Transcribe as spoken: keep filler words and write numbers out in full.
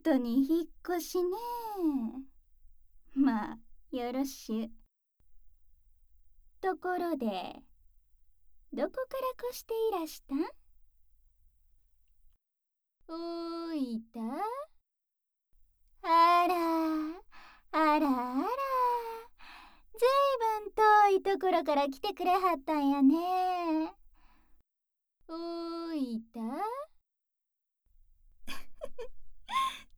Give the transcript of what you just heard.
とに引っ越しね。まあよろしゅ。ところでどこから越していらしたん？おいた。あらあらあら、ずいぶん遠いところから来てくれはったんやね。おいた。